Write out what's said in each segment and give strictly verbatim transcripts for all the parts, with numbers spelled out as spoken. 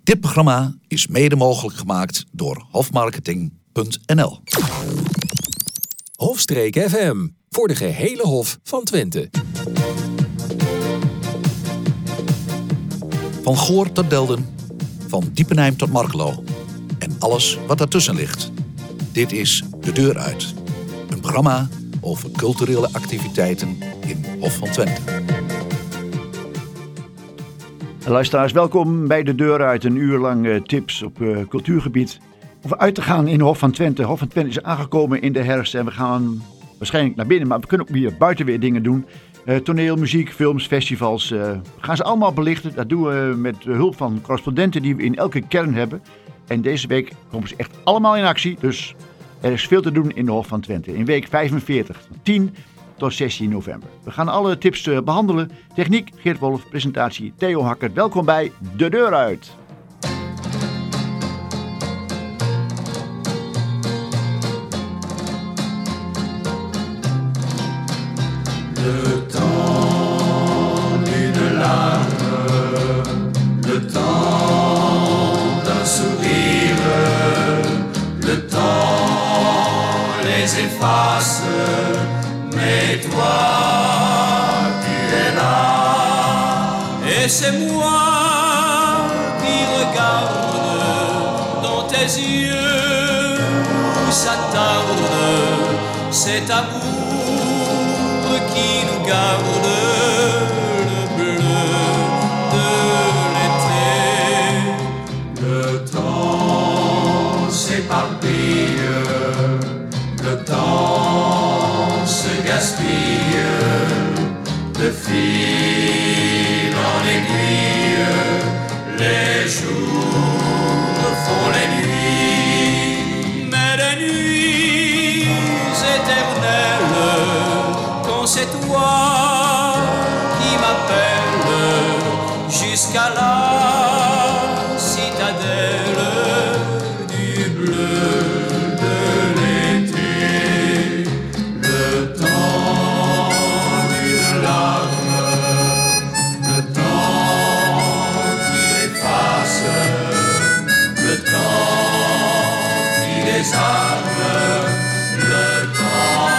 Dit programma is mede mogelijk gemaakt door hofmarketing punt n l. Hofstreek F M, voor de gehele Hof van Twente. Van Goor tot Delden, van Diepenheim tot Markelo en alles wat daartussen ligt. Dit is De Deur Uit, een programma over culturele activiteiten in Hof van Twente. Luisteraars, welkom bij De Deur Uit. Een uur lang uh, tips op uh, cultuurgebied. Of uit te gaan in de Hof van Twente. Hof van Twente is aangekomen in de herfst en we gaan waarschijnlijk naar binnen. Maar we kunnen ook weer buiten weer dingen doen. Uh, toneel, muziek, films, festivals. Uh, we gaan ze allemaal belichten. Dat doen we met hulp van correspondenten die we in elke kern hebben. En deze week komen ze echt allemaal in actie. Dus er is veel te doen in de Hof van Twente. In week vijfenveertig, tien tot zestien november. We gaan alle tips uh, behandelen. Techniek, Geert Wolf, presentatie, Theo Hakker. Welkom bij De Deur Uit. Le temps d'une larme, le temps d'un sourire, le temps les efface, mais toi, tu es là. Et c'est moi qui regarde dans tes yeux où s'attarde cet amour qui nous garde le bleu de l'été. Le temps s'éparpille, le temps se gaspille, de fil en aiguille, les jours font les nuits, mais les nuits éternelles. C'est toi qui m'appelles jusqu'à la citadelle du bleu de l'été. Le temps d'une larme, le temps qui efface, le temps qui désarme, le temps.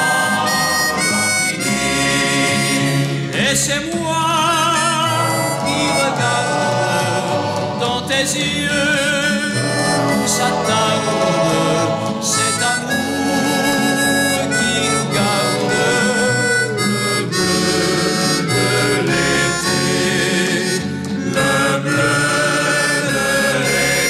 Et c'est moi qui regarde dans tes yeux où s'attarde cet amour qui nous garde le bleu de l'été, le bleu de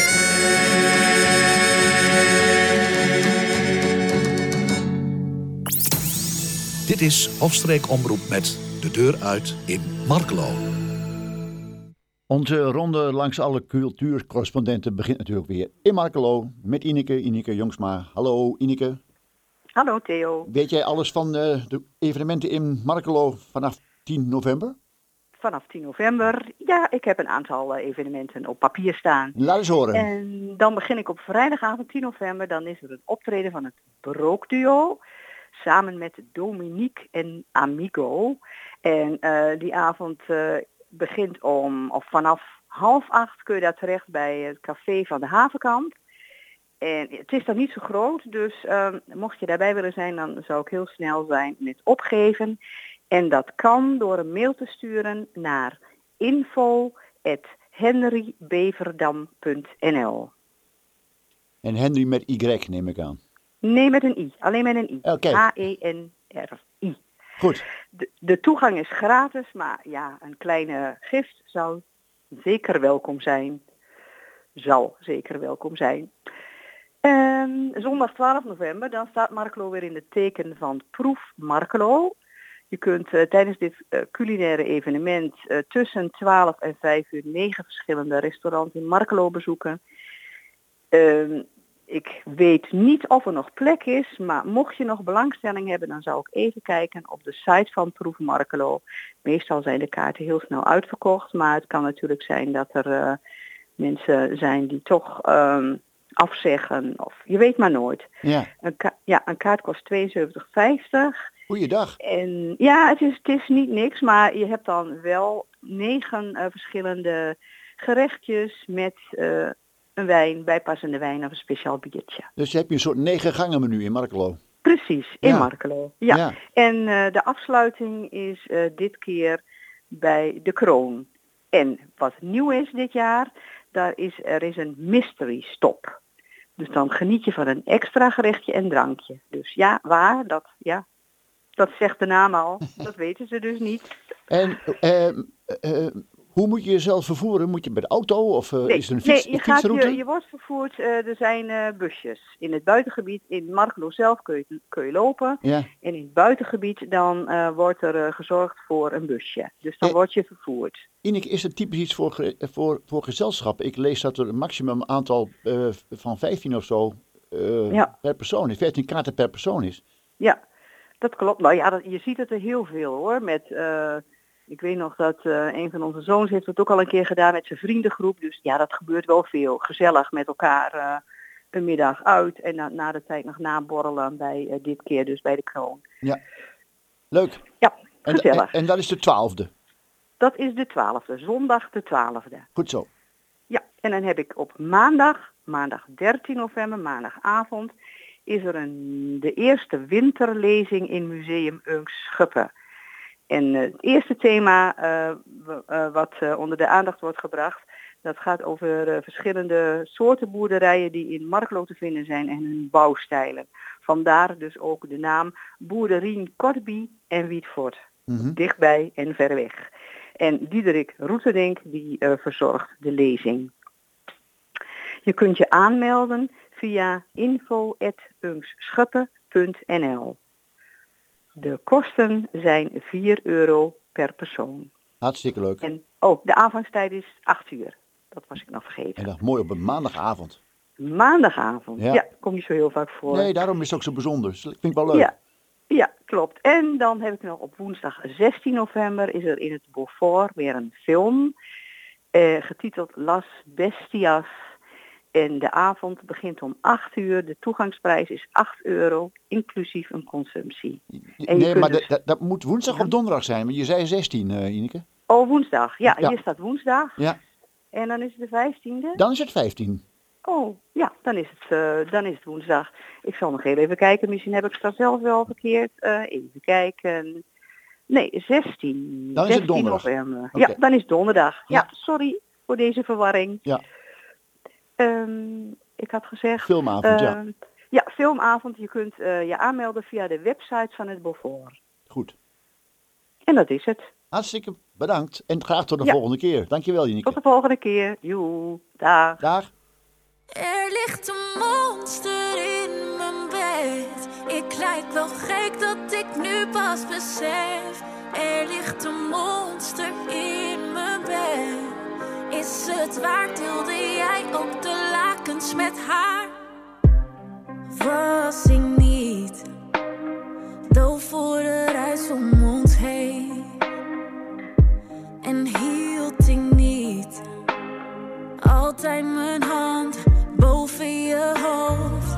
l'été. Dit is Hofstreek Omroep met De Deur Uit in Markelo. Onze ronde langs alle cultuurcorrespondenten begint natuurlijk weer in Markelo met Ineke, Ineke Jongsma. Hallo Ineke. Hallo Theo. Weet jij alles van uh, de evenementen in Markelo vanaf tien november? Vanaf tien november, ja, ik heb een aantal uh, evenementen op papier staan. Laat eens horen. En dan begin ik op vrijdagavond tien november, dan is er een optreden van het Brookduo. Samen met Dominique en Amigo. En uh, die avond uh, begint om, of vanaf half acht kun je daar terecht bij het café van de Havenkant. En het is dan niet zo groot, dus uh, mocht je daarbij willen zijn, dan zou ik heel snel zijn met opgeven. En dat kan door een mail te sturen naar info at henry beverdam punt n l. En Henry met Y neem ik aan. Nee, met een I. Alleen met een I. Okay. H E N R I. Goed. De, de toegang is gratis, maar ja, een kleine gift zou zeker welkom zijn. Zal zeker welkom zijn. Um, zondag twaalf november, dan staat Markelo weer in het teken van Proef Markelo. Je kunt uh, tijdens dit uh, culinaire evenement uh, tussen twaalf en vijf uur negen verschillende restaurants in Markelo bezoeken. Um, Ik weet niet of er nog plek is, maar mocht je nog belangstelling hebben, dan zou ik even kijken op de site van Proef Markelo. Meestal zijn de kaarten heel snel uitverkocht, maar het kan natuurlijk zijn dat er uh, mensen zijn die toch um, afzeggen. Of je weet maar nooit. Ja, een, ka- ja, een kaart kost tweeënzeventig vijftig. Goeiedag. En ja, het is, het is niet niks, maar je hebt dan wel negen uh, verschillende gerechtjes met uh, een wijn, bijpassende wijn of een speciaal biertje. Dus je hebt een soort negen gangen menu in Markelo. Precies, in Ja. Markelo. Ja. Ja. En uh, de afsluiting is uh, dit keer bij de Kroon. En wat nieuw is dit jaar, daar is, er is een mystery stop. Dus dan geniet je van een extra gerechtje en drankje. Dus ja, waar? Dat, ja, dat zegt de naam al. Dat weten ze dus niet. En uh, uh, hoe moet je jezelf vervoeren? Moet je bij de auto of uh, Nee, is er een, fiets, nee, je, een gaat, fietsroute? je, je wordt vervoerd, uh, er zijn uh, busjes. In het buitengebied, in Markelo zelf kun je, kun je lopen. Ja. En in het buitengebied dan uh, wordt er uh, gezorgd voor een busje. Dus dan Eh, word je vervoerd. Ineke, is het typisch iets voor, ge- voor, voor gezelschappen? Ik lees dat er een maximum aantal uh, van vijftien of zo uh, Ja. per persoon is. vijftien kaarten per persoon is. Ja, dat klopt. Nou ja, dat, je ziet het er heel veel hoor. Met, uh, ik weet nog dat uh, een van onze zoons heeft het ook al een keer gedaan met zijn vriendengroep. Dus ja, dat gebeurt wel veel. Gezellig met elkaar uh, een middag uit. En na, na de tijd nog naborrelen bij uh, dit keer dus bij de Kroon. Ja. Leuk. Ja, En, gezellig. en, en dat is de twaalfde. Dat is de twaalfde, zondag de twaalfde. Goed zo. Ja, en dan heb ik op maandag, maandag dertien november, maandagavond, is er een, de eerste winterlezing in Museum Ungsch Schuppen. En uh, het eerste thema uh, w- uh, wat uh, onder de aandacht wordt gebracht, dat gaat over uh, verschillende soorten boerderijen die in Markelo te vinden zijn en hun bouwstijlen. Vandaar dus ook de naam Boerderien Kortby en Wiedvoort. Mhm. Dichtbij en ver weg. En Diederik Roeterdink die uh, verzorgt de lezing. Je kunt je aanmelden via info at ungsschuppen punt n l. De kosten zijn vier euro per persoon. Hartstikke leuk. En oh, de aanvangstijd is acht uur. Dat was ik nog vergeten. En dat mooi op een maandagavond. Maandagavond. Ja. Ja, komt niet zo heel vaak voor. Nee, daarom is het ook zo bijzonder. Dat vind ik wel leuk. Ja, ja, klopt. En dan heb ik nog op woensdag zestien november is er in het Beaufort weer een film. Eh, getiteld Las Bestias. En de avond begint om acht uur. De toegangsprijs is acht euro, inclusief een consumptie. En je Nee, kunt maar dus- dat, dat, dat moet woensdag Ja. of donderdag zijn. Want je zei zestien, uh, Ineke. Oh, woensdag. Ja, Ja. hier staat woensdag. Ja, En dan is het de vijftiende. dan is het vijftien. Oh, ja, dan is het, uh, dan is het woensdag. Ik zal nog heel even kijken. Misschien heb ik het zelf wel verkeerd. Uh, even kijken. Nee, zestien. Dan is het zestien donderdag. november. Oké. Ja, dan is het donderdag. Ja. Ja. sorry voor deze verwarring. Ja. Um, ik had gezegd... Filmavond, ja. um, Ja, filmavond. Je kunt uh, je aanmelden via de website van het Beaufort. Goed. En dat is het. Hartstikke bedankt. En graag tot de Ja. volgende keer. Dankjewel, Tot Ineke. de volgende keer. Joe. Dag. Dag. Er ligt een monster in mijn bed. Ik lijk wel gek dat ik nu pas besef. Er ligt een monster in mijn bed. Is het waar, tilde jij op de lakens met haar? Was ik niet doof voor de ruis om ons heen? En hield ik niet altijd mijn hand boven je hoofd?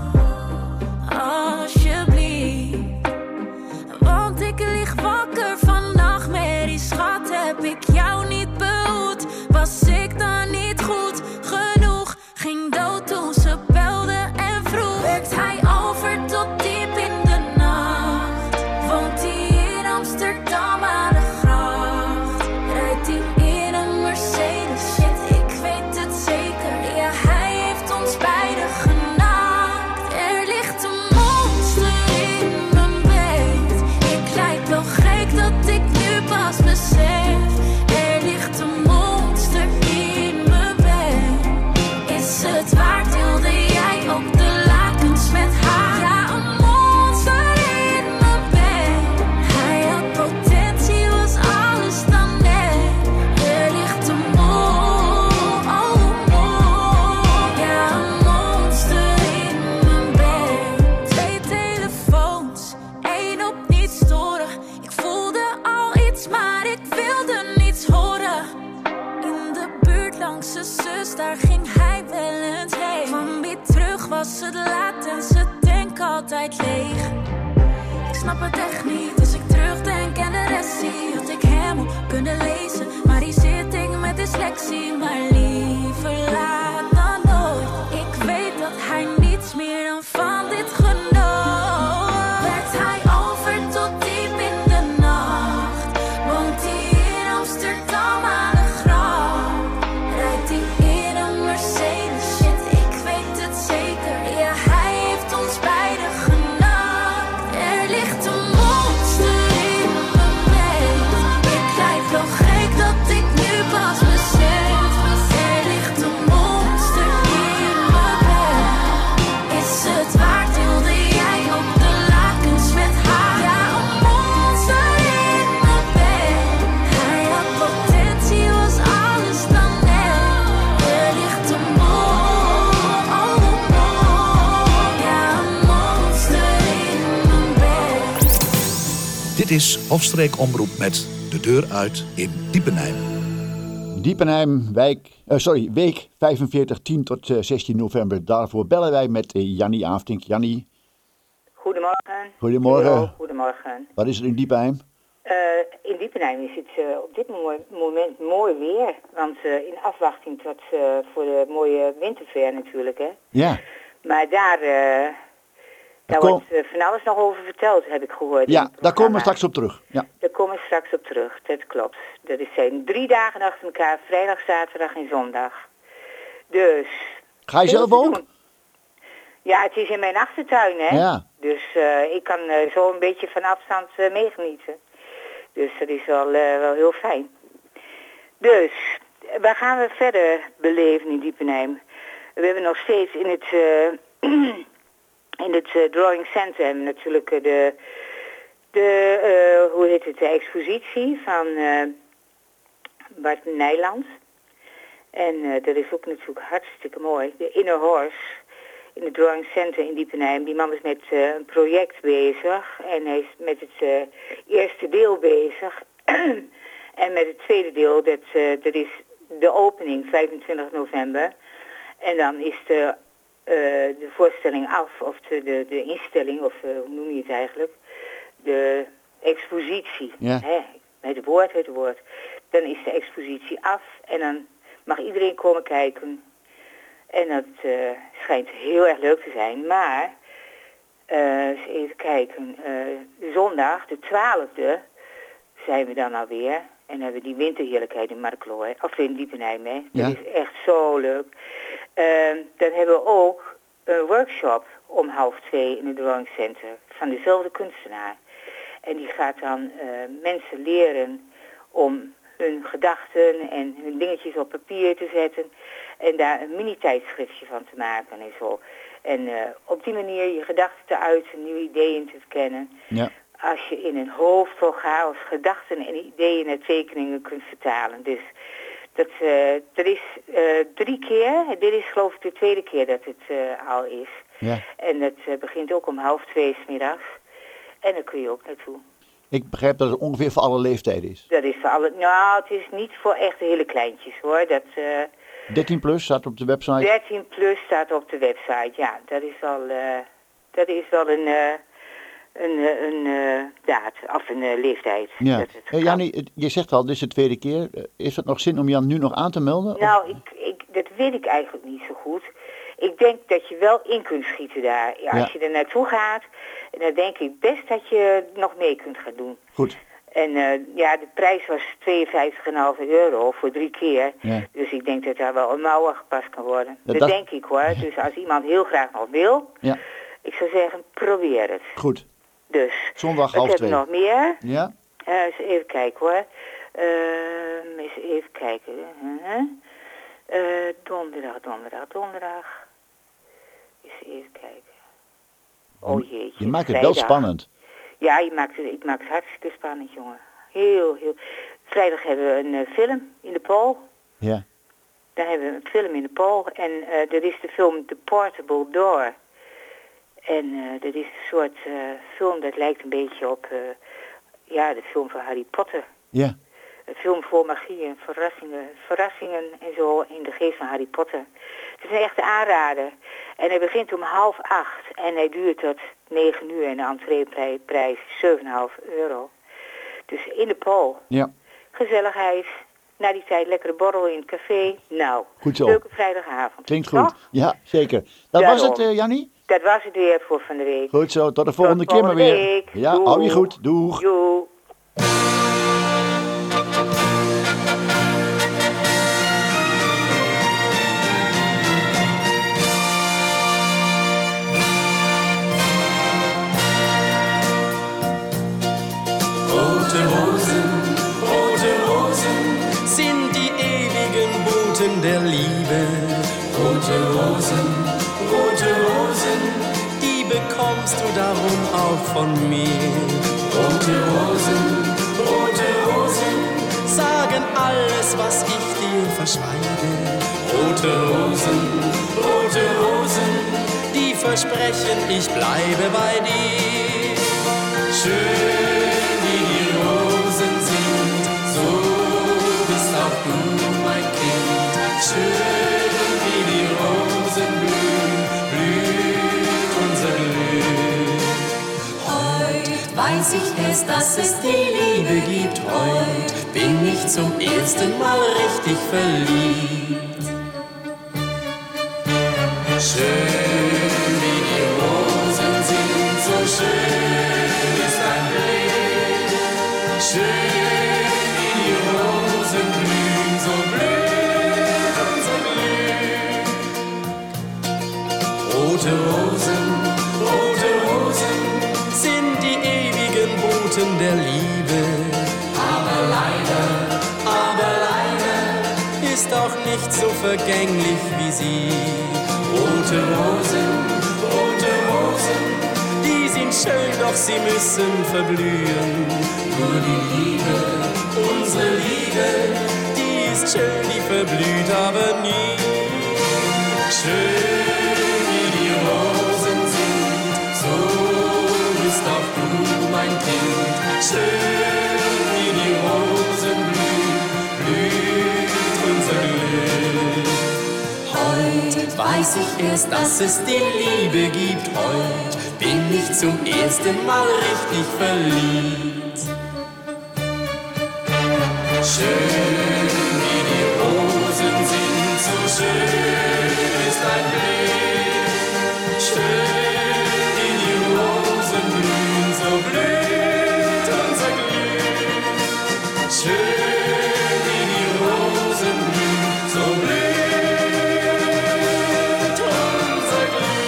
Alsjeblieft, want ik lig wakker van nachtmerries. Schat, heb ik jou niet behoed? Was ik dan niet goed genoeg? Ging dood toen ze belde en vroeg. Werkt hij over tot diep in de nacht? Woont hij in Amsterdam aan de gracht? Rijdt hij in een Mercedes? Shit, ik weet het zeker. Ja, hij heeft ons beiden genaakt. Er ligt een monster in mijn bed. Ik lijk wel gek dat ik nu pas besef. Er ligt een monster in mijn bed. Is het waar, tilde jij op de lakens met haar? Ja, een monster in mijn bed. Hij had potentie, was alles dan net. Er ligt een mon- oh, mon- ja, een monster in mijn bed. Twee telefoons, één op niet storen. Ik voelde al iets, maar ik wilde niets horen. In de buurt langs zijn zus, daar ging hij wel eens heen. Kwam weer terug, was het laat en zijn tank altijd leeg. Ik snap het echt niet als ik terugdenk en de rest zie. Had ik hem op kunnen lezen, maar hier zit ik met met dyslexie, maar liever laat dan nooit. Ik weet dat hij niets meer dan van dit genoot. Werkt hij over tot diep in de nacht? Woont hij in Amsterdam aan de gracht? Rijdt hij in een Mercedes? Shit, ik weet het zeker. Ja, hij heeft ons beiden genakt. Er ligt een monster in mijn bed. Ik lijk wel gek dat ik nu pas besef. Er ligt een monster in mijn bed. Is het waard, wilde jij op de lakens met haar? Ja, een monster in mijn bed. Hij had potentie, was alles dan net. Er ligt een monster, oh, oh, ja, een monster in mijn bed. Dit is Hofstreek Omroep met De Deur Uit in Diepenheim. Diepenheim, wijk, eh, sorry, week vijfenveertig, tien tot eh, zestien november. Daarvoor bellen wij met eh, Jannie Aafdink. Jannie, Goedemorgen. Goedemorgen. Hallo, goedemorgen. wat is er in Diepenheim? Uh, in Diepenheim is het uh, op dit mo- moment mooi weer. Want uh, in afwachting tot uh, voor de mooie winterfair natuurlijk, hè. Ja, Maar daar, uh, daar kom- wordt uh, van alles nog over verteld, heb ik gehoord. in ja het daar komen we programma. straks op terug. Ja, Daar komen we straks op terug, dat klopt. Dat is zijn drie dagen achter elkaar, vrijdag, zaterdag en zondag. Dus... Ga je veel zelf te ook? doen. Ja, het is in mijn achtertuin, hè. Ja. Dus uh, ik kan uh, zo een beetje van afstand uh, meegenieten. Dus dat is wel, uh, wel heel fijn. Dus, waar gaan we verder beleven in Diepenheim? We hebben nog steeds in het, uh, in het uh, Drawing Center hebben we natuurlijk uh, de, de uh, hoe heet het, de expositie van uh, Bart Nijland. En uh, dat is ook natuurlijk hartstikke mooi. De Inner Horse in het Drawing Center in Diepenheim. Die man is met uh, een project bezig. En hij is met het uh, eerste deel bezig. En met het tweede deel, dat, uh, dat is de opening, vijfentwintig november. En dan is de, uh, de voorstelling af, of de, de, de instelling, of uh, hoe noem je het eigenlijk? De expositie. Ja. Hè? Het woord, het woord. Dan is de expositie af en dan mag iedereen komen kijken. En dat uh, schijnt heel erg leuk te zijn. Maar, uh, eens even kijken, uh, zondag, de twaalfde, zijn we dan alweer. En hebben we die winterheerlijkheid in Markelo, hè? Of in Diepenheim, hè. Ja. Dat is echt zo leuk. Uh, dan hebben we ook een workshop om half twee in het Drawing Center van dezelfde kunstenaar. En die gaat dan uh, mensen leren om hun gedachten en hun dingetjes op papier te zetten en daar een mini-tijdschriftje van te maken en zo. En uh, op die manier je gedachten te uiten, nieuwe ideeën te verkennen. ja, Als je in een hoofd vol chaos gedachten en ideeën naar tekeningen kunt vertalen. Dus dat, uh, dat is uh, drie keer, dit is geloof ik de tweede keer dat het uh, al is. ja. En het uh, begint ook om half twee 's middags. En daar kun je ook naartoe. Ik begrijp dat het ongeveer voor alle leeftijden is. Dat is voor alle, nou het is niet voor echt hele kleintjes hoor. Dat, uh, dertien plus staat op de website. dertien plus staat op de website, ja. Dat is wel, uh, dat is wel een, uh, een, uh, een uh, daad, of een uh, leeftijd. Ja. Dat het Hey, kan. Jannie, het- je zegt al, dit is de tweede keer. Eh, Is het nog zin om Jan nu nog aan te melden? Of- Nou, ik, ik, dat weet ik eigenlijk niet zo goed. Ik denk dat je wel in kunt schieten daar. Ja, als Ja. je er naartoe gaat, dan denk ik best dat je nog mee kunt gaan doen. Goed. En uh, ja, de prijs was tweeënvijftig komma vijf euro voor drie keer. Ja. Dus ik denk dat daar wel een mouw aan gepast kan worden. Ja, dat, dat- denk ik hoor. Dus als iemand heel graag nog wil, Ja, ik zou zeggen, probeer het. goed. Dus, Zondag wat half hebben we twee. nog meer? Ja, Uh, eens even kijken hoor. Uh, eens even kijken. Uh, uh, donderdag, donderdag, donderdag. Eens even kijken. Oh jeetje. je maakt het wel vrijdag. spannend. Ja, je maakt het, ik maak het hartstikke spannend, jongen. Heel, heel. Vrijdag hebben we een uh, film in de Pool. Ja, Dan hebben we een film in de Pool. En uh, dat is de film The Portable Door. En uh, dat is een soort uh, film dat lijkt een beetje op uh, ja, de film van Harry Potter. ja, Een film vol magie en verrassingen, verrassingen en zo in de geest van Harry Potter. Het is een echte aanrader. En hij begint om half acht en hij duurt tot negen uur en de entreeprijs is zeven komma vijf euro. Dus in de Pool. ja. Gezelligheid, Na die tijd lekkere borrel in het café. Nou, Goed zo. leuke vrijdagavond. Klinkt goed. Toch? Ja, zeker. Dat Daarom. was het, uh, Jannie? Dat was het weer voor van de week. Goed zo, tot de volgende Tot keer maar volgende weer. week. Ja, Doeg. hou je goed. Doeg. Joe. Rote Rosen, rote Rosen sind die ewigen Boten der Liebe. Rote Rosen, rote Rosen, die bekommst du darum auch von mir. Rote Rosen, rote Rosen, sagen alles, was ich dir verschweige. Rote Rosen, rote Rosen, die versprechen, ich bleibe bei dir. Schön wie die Rosen sind, so bist auch du mein Kind. Schön wie die Rosen blühen, blüht unser Glück. Heut weiß ich es, dass es die Liebe gibt. Heut bin ich zum ersten Mal richtig verliebt. Schön wie die Rosen sind, so schön ist dein Blick. Schön wie die Rosen blühen, so blüht unser Glück. Rote Rosen, rote Rosen sind die ewigen Boten der Liebe. Aber leider, aber leider ist auch nicht so vergänglich wie sie. Rote Rosen, rote Rosen, die sind schön, doch sie müssen verblühen. Nur die Liebe, unsere Liebe, die ist schön, die verblüht aber nie. Schön wie die Rosen sind, so bist auch du mein Kind. Schön wie die Rosen blühen, blüht unser Glück. Heute weiß ich erst, dass es die Liebe gibt. Heut bin ich zum ersten Mal richtig verliebt. Schön wie die Rosen sind, so schön ist dein Blick. Schön wie die Rosen blühen, so blüht unser Glück. Schön wie die Rosen blühen, so blüht unser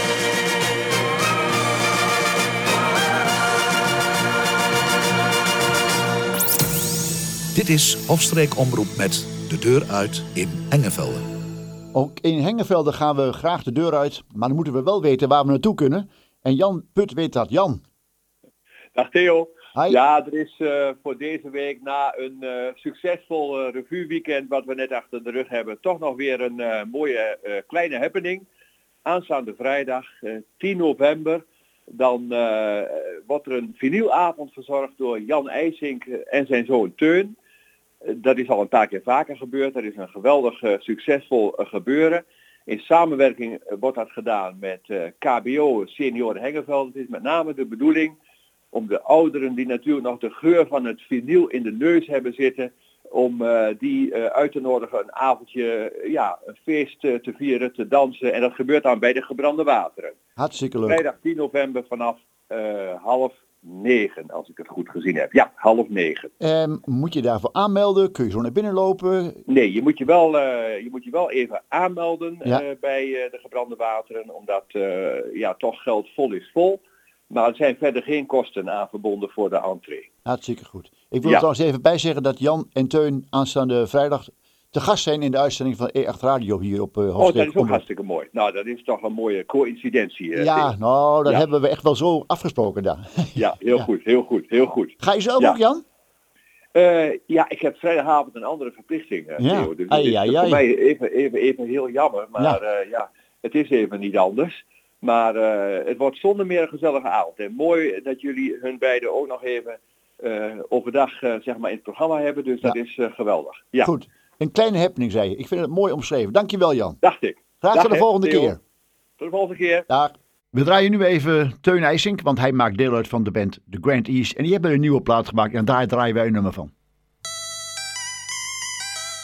Glück. Dit is Hofstreek Omroep met De Deur Uit in Hengevelde. Ook in Hengevelde gaan we graag de deur uit, maar dan moeten we wel weten waar we naartoe kunnen. En Jan Put weet dat. Jan. Dag Theo. Hi. Ja, er is uh, voor deze week na een uh, succesvol uh, revueweekend wat we net achter de rug hebben, toch nog weer een uh, mooie uh, kleine happening. Aanstaande vrijdag, uh, tien november, dan uh, wordt er een vinylavond verzorgd door Jan IJsink en zijn zoon Teun. Uh, dat is al een paar keer vaker gebeurd. Dat is een geweldig uh, succesvol uh, gebeuren. In samenwerking uh, wordt dat gedaan met uh, K B O Senioren Hengevelde. Het is met name de bedoeling om de ouderen die natuurlijk nog de geur van het vinyl in de neus hebben zitten, om uh, die uh, uit te nodigen een avondje, uh, ja, een feest uh, te vieren, te dansen. En dat gebeurt dan bij de Gebrande Wateren. Hartstikke leuk. Vrijdag tien november vanaf uh, half negen, als ik het goed gezien heb. Ja, half negen. Um, moet je daarvoor aanmelden? Kun je zo naar binnen lopen? Nee, je moet je wel, uh, je moet je wel even aanmelden Ja. uh, bij uh, de Gebrande Wateren, omdat uh, ja, toch geld vol is vol. Maar er zijn verder geen kosten aan verbonden voor de entree. Hartstikke goed. Ik wil Ja. er trouwens even bij zeggen dat Jan en Teun aanstaande vrijdag te gast zijn in de uitzending van E acht Radio hier op uh, Oh, Hofstreek dat is ook Omroep. hartstikke mooi. Nou, dat is toch een mooie coïncidentie. Uh, Ja, Theo. nou, dat Ja. hebben we echt wel zo afgesproken daar. Ja, heel Ja. goed, heel goed, heel goed. Ga je zelf Ja. ook, Jan? Uh, ja, ik heb vrijdagavond een andere verplichting, uh, Ja. Theo. Dus Ai, het is ai, voor ai. mij even, even, even heel jammer. Maar Ja. ja. Uh, ja, het is even niet anders. Maar uh, het wordt zonder meer een gezellige avond. En mooi dat jullie hun beiden ook nog even uh, overdag uh, zeg maar in het programma hebben. Dus Ja. dat is uh, geweldig. Ja, Goed. Een kleine happening, zei je. Ik vind het mooi omschreven. Dankjewel, Jan. dacht ik. Graag Dag, tot de hè, volgende Theo. keer. Tot de volgende keer. Dag. We draaien nu even Teun IJsink, want hij maakt deel uit van de band The Grand East. En die hebben een nieuwe plaat gemaakt en daar draaien wij een nummer van.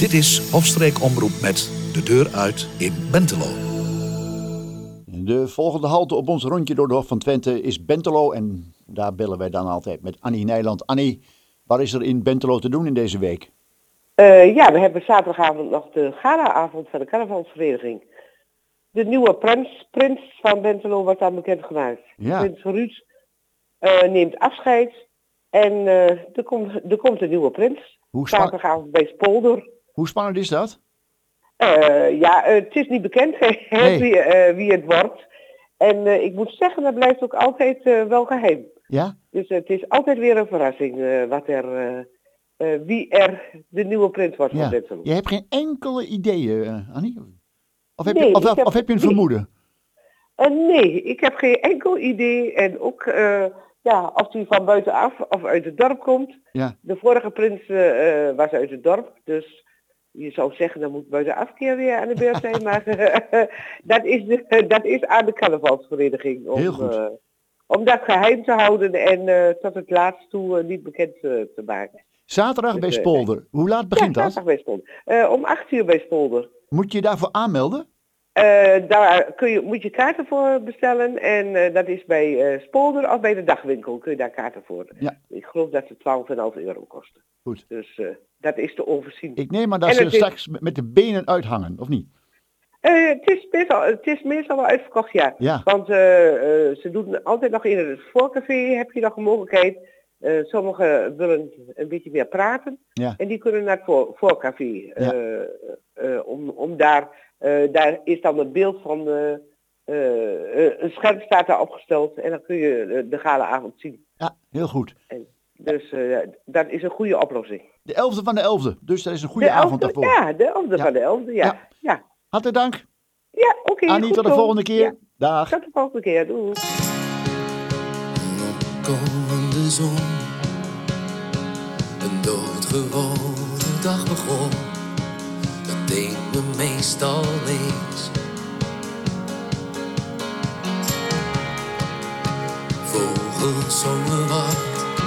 Dit is Hofstreek Omroep met De Deur Uit in Bentelo. De volgende halte op ons rondje door de Hof van Twente is Bentelo. En daar bellen wij dan altijd met Annie Nijland. Annie, wat is er in Bentelo te doen in deze week? Uh, ja, we hebben zaterdagavond nog de galaavond van de carnavalsvereniging. De nieuwe prins, prins van Bentelo wordt dan bekendgemaakt. Ja. Prins Ruud uh, neemt afscheid en uh, er, komt, er komt een nieuwe prins. Hoe span- zaterdagavond bij Spolder. Hoe spannend is dat? Uh, ja, uh, het is niet bekend Nee. wie, uh, wie het wordt. En uh, ik moet zeggen, dat blijft ook altijd uh, wel geheim. Ja? Dus uh, het is altijd weer een verrassing uh, wat er, uh, uh, wie er de nieuwe prins wordt van Ja. Bentelo. Je hebt geen enkele idee, uh, Annie? Of heb, Nee, je, of, ik heb- of heb je een nee. vermoeden? Uh, nee, ik heb geen enkel idee. En ook uh, ja, of hij van buitenaf of uit het dorp komt. Ja. De vorige prins uh, uh, was uit het dorp, dus je zou zeggen, dan moet buitenaf keer weer aan de beurt zijn. Maar uh, dat, is de, dat is aan de carnavalsvereniging. Om, Heel goed. uh, om dat geheim te houden en uh, tot het laatst toe uh, niet bekend uh, te maken. Zaterdag Dus, bij uh, Spolder. Hoe laat begint ja, dat? zaterdag bij Spolder. Uh, om acht uur bij Spolder. Moet je je daarvoor aanmelden? Uh, daar kun je, moet je kaarten voor bestellen en uh, dat is bij uh, Spolder of bij de dagwinkel kun je daar kaarten voor. Ja. Ik geloof dat ze twaalf komma vijf euro kosten. Goed. Dus uh, dat is te overzien. Ik neem maar dat En ze het is- straks met- met de benen uithangen, of niet? Uh, het, is meestal, het is meestal wel uitverkocht, ja. Ja. Want uh, uh, ze doen altijd nog in het voorcafé, heb je nog een mogelijkheid. Uh, sommigen willen een beetje meer praten. Ja. En die kunnen naar het voor, voorcafé. Uh, Ja. uh, om, om daar, uh, daar is dan een beeld van, uh, uh, een scherm staat daar opgesteld. En dan kun je uh, de galaavond zien. Ja, heel goed. En dus uh, dat is een goede oplossing. De elfde van de elfde, dus dat is een goede de avond elfde, daarvoor. ja, de elfde Ja. van de elfde, ja. Ja. Ja, ja. Hartelijk dank. ja oké. Annie, goed tot de zo. volgende keer. Ja, Dag. tot de volgende keer. Doei. Opkomende zon, een doodgewone dag begon. Het deed me meestal niks. Vogels zongen wat,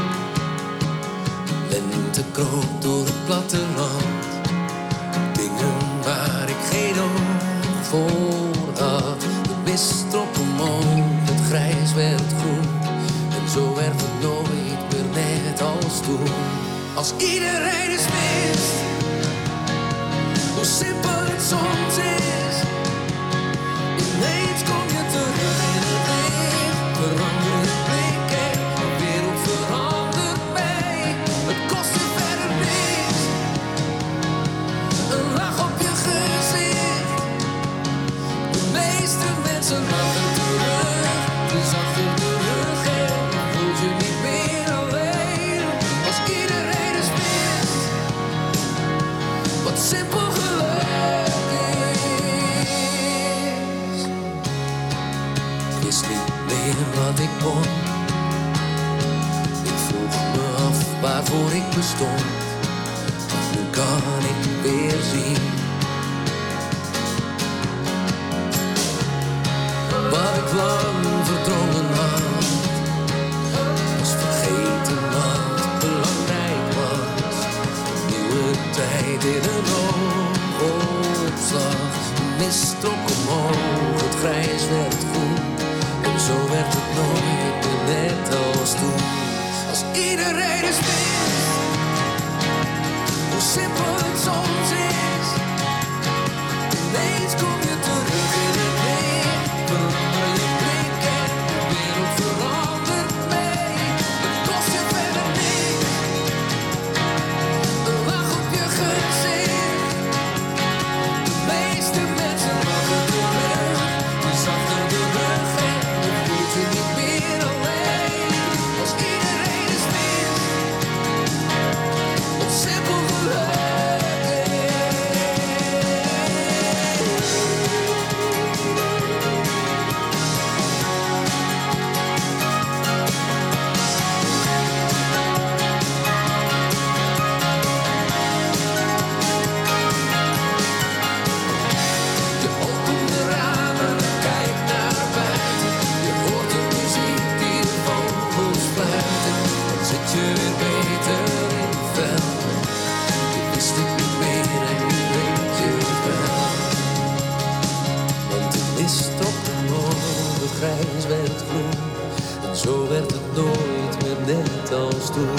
lente kroop door het platteland. Dingen waar ik geen oog voor had. De mist trok omhoog, het grijs werd groen. En zo werd het nooit meer net als toen. Als iedereen is mist, hoe simpel het soms is. Ineens kom je terug in het licht. Verander je blik en de wereld verandert mee. Het kost je verder niks. Een lach op je gezicht. De meeste mensen lachen terug. Dus achter de rug en je voelt je niet meer alleen. Als iedereen is mist. Wat simpel geluk is. Ik wist niet meer wat ik kon. Ik vroeg me af waarvoor ik bestond. Maar nu kan ik weer zien wat ik lang verdrongen had. Was vergeten wat belangrijk was. Een nieuwe tijd in een oogopslag. De mist trok omhoog, het grijs werd groen. En zo werd het nooit meer net als toen. Als iedereen is mis, hoe simpel het soms is. Ineens kom je terug in het licht. Verander je blik en de wereld verandert mee. Het kost je verder niks. Een lach op je gezicht. De meeste mensen lachen terug. Dus achter de rug. sprong. En zo werd het nooit meer net als toen.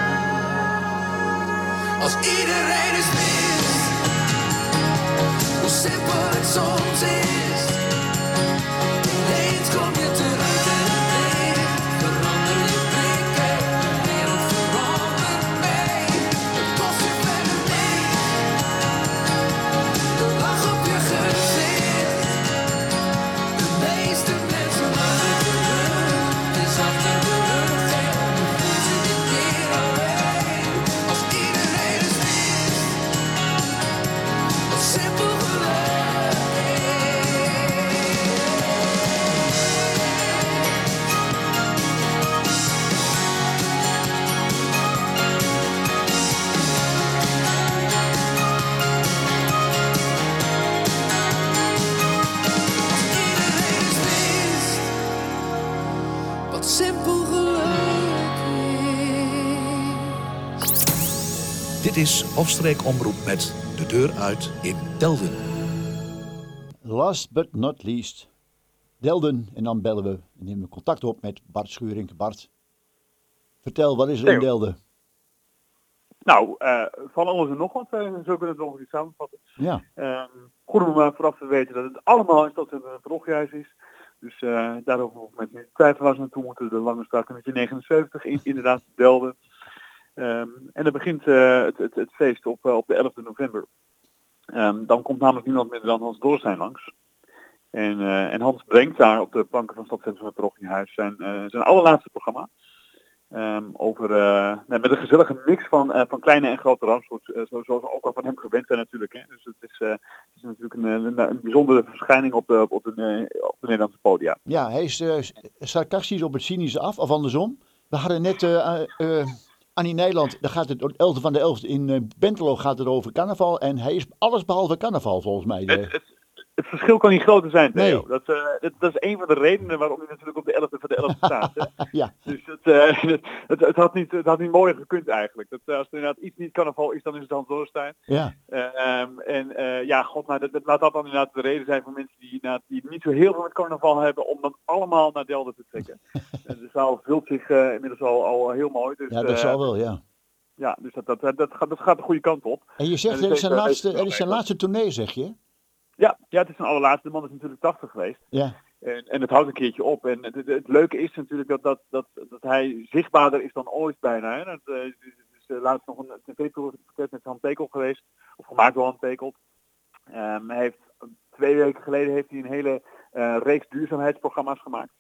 Als iedereen eens wist hoe simpel het soms is. Ineens kom je terug in het licht. Verander je blik en de wereld verandert mee. Het kost je verder niks. De lach op je gezicht. De meeste mensen maken terug. Het is achter de rug en je voelt je niet meer alleen. Als iedereen eens wist wat simpel geluk is. Iedereen eens wist wat simpel geluk is. Dit is Hofstreek Omroep met De Deur Uit in Delden. Last but not least, Delden. En dan bellen we en nemen we contact op met Bart Schuurink. Bart, vertel, wat is er in Theo. Delden? Nou, uh, van alles en nog wat, uh, zo kunnen we het nog eens samenvatten. Ja, Um, goed om uh, vooraf te weten dat het allemaal in Stadscentrum een parochiehuis is. Dus uh, daarover hoef ik met niet twijfel als naartoe moeten. De Lange Straat nummer negenenzeventig, in, inderdaad Delden. Um, en dan begint uh, het, het, het feest op, uh, op de elfde november. Um, dan komt namelijk niemand minder dan Hans Dorrestein langs. En, uh, en Hans brengt daar op de planken van Stadscentrum het parochiehuis zijn, uh, zijn allerlaatste programma. Um, over, uh, nee, met een gezellige mix van, uh, van kleine en grote Ramshoorns, uh, zo, zoals we ook al van hem gewend zijn natuurlijk. Hè. Dus het is, uh, het is natuurlijk een, een, een bijzondere verschijning op de, op de, uh, op de Nederlandse podia. ja hij is uh, sarcastisch op het cynische af, of andersom. We hadden net uh, uh, Annie Nijland, daar gaat het elfde van de elfde in uh, Bentelo gaat het over carnaval. En hij is alles behalve carnaval volgens mij. Uh. Het, het, het verschil kan niet groter zijn, Theo. Nee. Dat, uh, dat, dat is een van de redenen waarom hij natuurlijk op de elfde van de elfde staat. Hè. Ja, Dus het, uh, het, het, het, had niet, het had niet mooier gekund eigenlijk. Dat, uh, als er inderdaad iets niet carnaval is, dan is het Hans Dorrestein. ja. Uh, um, en uh, ja, god, nou, dat, dat, laat dat dan inderdaad de reden zijn voor mensen die, inderdaad, die niet zo heel veel met carnaval hebben, om dan allemaal naar Delden te trekken. En de zaal vult zich uh, inmiddels al, al heel mooi. Dus, ja, dat uh, zal wel, ja. Ja, dus dat, dat, dat, dat, gaat, dat gaat de goede kant op. En je zegt, En er het is zijn heeft, uh, laatste, heeft- er is zijn laatste tournee, zeg je? Ja, ja, het is een allerlaatste. De man is natuurlijk tachtig geweest. Ja, En, en het houdt een keertje op. En het, het, het leuke is natuurlijk dat, dat, dat, dat hij zichtbaarder is dan ooit bijna. Hè. Dat, uh, er is uh, laatst nog een tv-portret met Han Pekel geweest. Of gemaakt door Han Pekel. Um, hij heeft, twee weken geleden heeft hij een hele uh, reeks duurzaamheidsprogramma's gemaakt.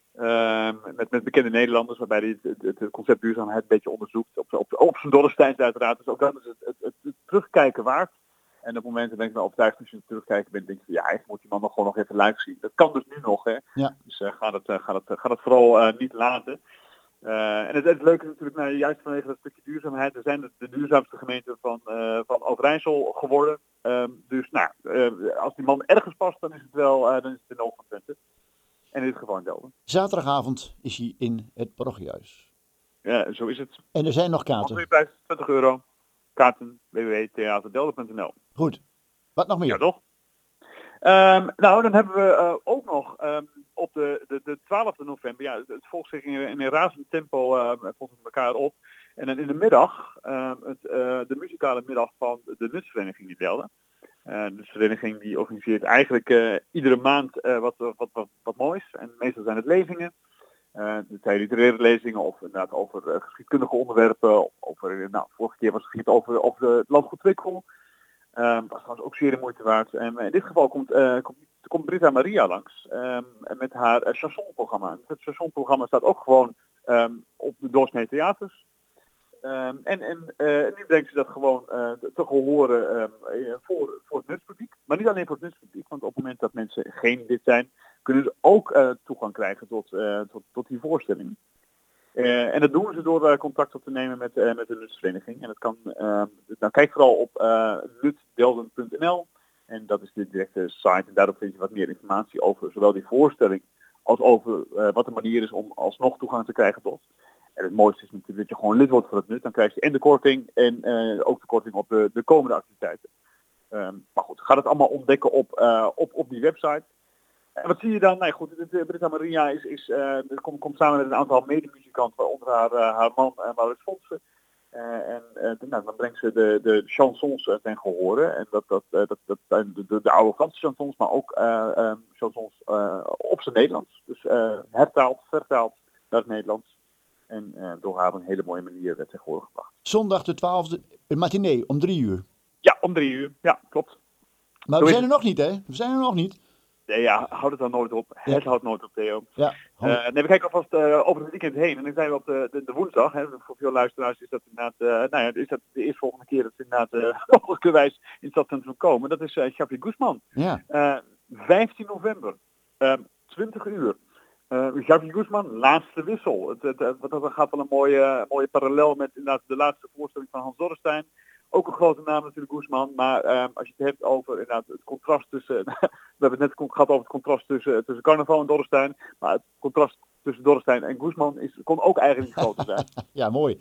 Um, met, met bekende Nederlanders, waarbij hij het, het, het concept duurzaamheid een beetje onderzoekt. Op, op, op zijn Dorresteins uiteraard. Dus ook dat is het, het, het, het terugkijken waard. En op momenten ben ik wel overtuigd als je terugkijken bent, denk je, ja, ik moet die man nog gewoon nog even live zien. Dat kan dus nu nog, hè. Ja. Dus uh, ga, het, uh, ga, het, uh, ga het vooral uh, niet laten. Uh, en het, het leuke is natuurlijk, nou, juist vanwege dat stukje duurzaamheid, we zijn de, de duurzaamste gemeente van, uh, van Overijssel geworden. Um, dus nou, uh, als die man ergens past, dan is het wel, uh, dan is het in de oog van Twente. En in dit geval in Delden. zaterdagavond is hij in het parochiehuis. Ja, zo is het. En er zijn nog kaarten. Entreeprijs twintig euro. Kaarten w w w punt theaterdelden punt n l. Goed. Wat nog meer? Ja, toch? Um, nou, dan hebben we uh, ook nog um, op de, de, de twaalfde november, ja, het, het volgt zich in, in een razend tempo uh, volgens elkaar op. En dan in de middag, uh, het, uh, de muzikale middag van de Nutsvereniging in Delden. Uh, de Nutsvereniging die organiseert eigenlijk uh, iedere maand uh, wat, wat, wat, wat moois. En meestal zijn het lezingen. Uh, het zijn literaire lezingen of inderdaad over uh, geschiedkundige onderwerpen. Over, nou, vorige keer was het geschied over, over het landgoed Twickel. Um, dat was trouwens ook zeer de moeite waard. En in dit geval komt, uh, komt, komt Britta Maria langs um, met haar uh, chansonprogramma. Het chansonprogramma staat ook gewoon um, op de doorsnee theaters. Um, en en uh, nu brengt ze dat gewoon uh, te horen um, voor, voor het nutspubliek. Maar niet alleen voor het nutspubliek, want op het moment dat mensen geen lid zijn, kunnen ze ook uh, toegang krijgen tot, uh, tot, tot die voorstelling. Uh, en dat doen ze door uh, contact op te nemen met, uh, met de Nutsvereniging. En dat kan, uh, nou, kijk vooral op uh, nutdelden punt n l. En dat is de directe site. En daarop vind je wat meer informatie over zowel die voorstelling als over uh, wat de manier is om alsnog toegang te krijgen tot. En het mooiste is natuurlijk dat je gewoon lid wordt van het Nut. Dan krijg je en de korting en uh, ook de korting op de, de komende activiteiten. Um, maar goed, ga het allemaal ontdekken op, uh, op, op die website. En wat zie je dan? Nee, goed, Britta Maria is, is, uh, komt, komt samen met een aantal medemuzikanten, waaronder haar, uh, haar man uh, Maurits Fonsen. Uh, en uh, de, nou, dan brengt ze de, de chansons uh, ten gehore. En dat, dat, uh, dat, dat zijn de, de, de oude Franse chansons, maar ook uh, um, chansons uh, op zijn Nederlands. Dus uh, hertaald, vertaald naar het Nederlands. En uh, door haar op een hele mooie manier werd ten gehore gebracht. Zondag de twaalfde, een matinee om drie uur. Ja, om drie uur. Ja, klopt. Maar we zijn er nog niet, hè? We zijn er nog niet. Nee, ja, houd het dan nooit op. Ja. Het houdt nooit op, Theo. Ja. Uh, nee, we kijken alvast uh, over het weekend heen. En dan zijn we op de, de, de woensdag. Hè. Voor veel luisteraars is dat inderdaad, uh, nou ja, is dat de eerstvolgende keer dat ze inderdaad uh, mogelijkerwijs in het stadcentrum komen. Dat is uh, Xavi Guzman. Ja. Uh, vijftien november, uh, twintig uur. Uh, Xavi Guzman, laatste wissel. Het, het, het, dat gaat wel een mooie, mooie parallel met inderdaad de laatste voorstelling van Hans Dorrestein. Ook een grote naam natuurlijk, Guzman. Maar uh, als je het hebt over inderdaad het contrast tussen... we hebben het net gehad over het contrast tussen, tussen Carnaval en Dorrestein. Maar het contrast tussen Dorrestein en Guzman is, kon ook eigenlijk niet groter zijn. Ja, mooi.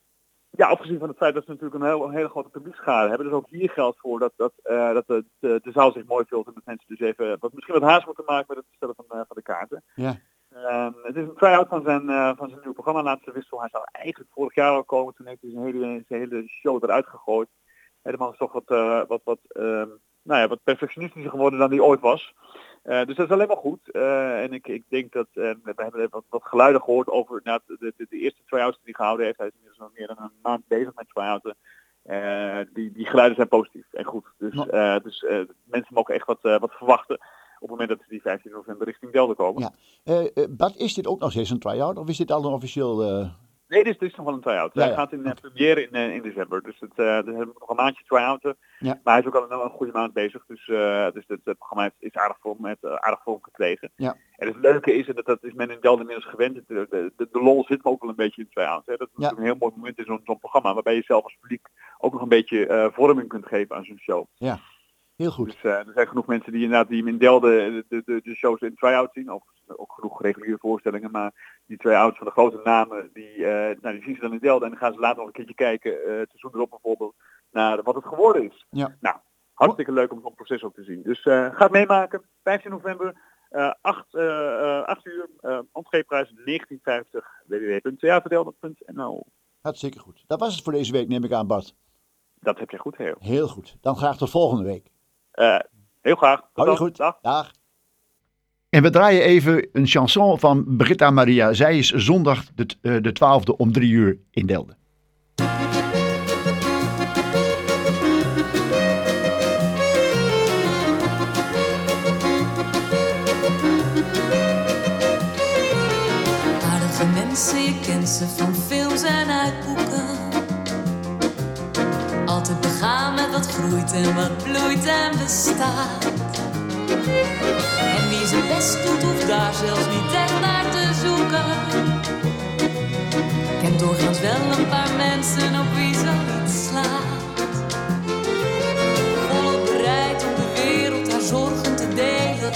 Ja, afgezien van het feit dat ze natuurlijk een, heel, een hele grote publiekschade hebben. Dus ook hier geldt voor dat, dat, uh, dat de, de, de zaal zich mooi vult. En dat mensen dus even wat, misschien wat haast moeten maken met het bestellen van, uh, van de kaarten. Ja. Um, het is een try-out van zijn, uh, van zijn nieuwe programma, laatste wissel. Hij zou eigenlijk vorig jaar al komen, toen heeft hij zijn hele, zijn hele show eruit gegooid. En de man is toch wat, uh, wat, wat, um, nou ja, wat perfectionistischer geworden dan hij ooit was. Uh, dus dat is alleen maar goed. Uh, en ik, ik denk dat, uh, we hebben wat, wat geluiden gehoord over nou, de, de, de eerste try-outs die hij gehouden heeft. Hij is inmiddels nog meer dan een maand bezig met try-outen. Uh, die, die geluiden zijn positief en goed. Dus, uh, dus uh, mensen mogen echt wat, uh, wat verwachten. Op het moment dat ze die vijftien november richting Delden komen. Ja. Uh, uh, Bart, is dit ook nog steeds een try-out of is dit al een officieel... Uh... Nee, dit is, dit is nog wel een try-out. Ja, hij ja. gaat in uh, première in, uh, in december. Dus het, uh, dus hebben we nog een maandje try-outen. Ja. Maar hij is ook al een, een goede maand bezig. Dus, uh, dus het, het programma is aardig vorm, heeft uh, aardig vorm gekregen. Ja. En het leuke is, en dat, dat is men in Delden inmiddels gewend. De, de, de, de lol zit ook wel een beetje in try-out. Hè. Dat is Ja. een heel mooi moment in zo'n, zo'n programma. Waarbij je zelf als publiek ook nog een beetje uh, vorming kunt geven aan zo'n show. Ja, heel goed. Dus uh, er zijn genoeg mensen die inderdaad die in Delden de, de, de shows in try-out zien. Ook, ook genoeg reguliere voorstellingen. Maar die try-outs van de grote namen, die, uh, nou, die zien ze dan in Delden. En dan gaan ze later nog een keertje kijken, uh, te zoeken erop bijvoorbeeld, naar wat het geworden is. Ja. Nou, hartstikke leuk om zo'n proces ook te zien. Dus uh, ga het meemaken. vijftien november, uh, acht, uh, uh, acht uur, uh, entreeprijs negentien vijftig, w w w punt theaterdelden punt n l. Hartstikke goed. Dat was het voor deze week, neem ik aan, Bart. Dat heb je goed, heel. Heel goed. Dan graag tot volgende week. Uh, heel graag. Tot Hou je dan. goed. Dag. Dag. En we draaien even een chanson van Britta Maria. Zij is zondag de, uh, de twaalfde om drie uur in Delden. Aardige mensen, je kent ze van films en uit boeken. Altijd begaan met wat groeit en wat bloeit en bestaat. En wie zijn best doet, hoeft daar zelfs niet echt naar te zoeken. Kent doorgaans wel een paar mensen op wie zoiets slaat. Volop bereid om de wereld haar zorgen te delen.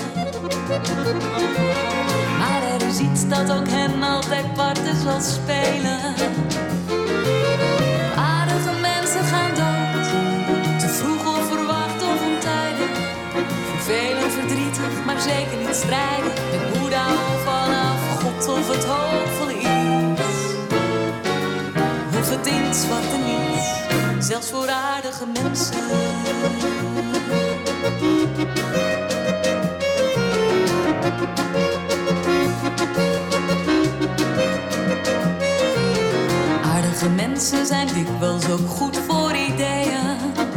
Maar er is iets dat ook hen altijd parten zal spelen. Aardige mensen gaan dood, te vroeg of verwacht of ontijdig. Velen verdrietig, maar zeker niet strijden. Met Boeddha of vanaf God of het hoofd van iets. Hoeft het in het zwarte niet, zelfs voor aardige mensen. Aardige mensen zijn dikwijls ook goed voor ideeën.